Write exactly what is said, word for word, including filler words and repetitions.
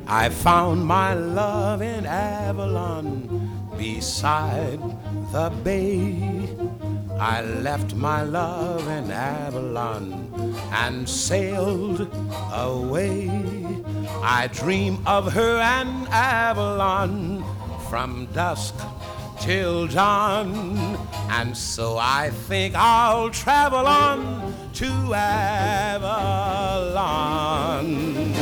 I found my love in Avalon beside the bay. I left my love in Avalon and sailed away. I dream of her and Avalon from dusk till dawn, and so I think I'll travel on to Avalon.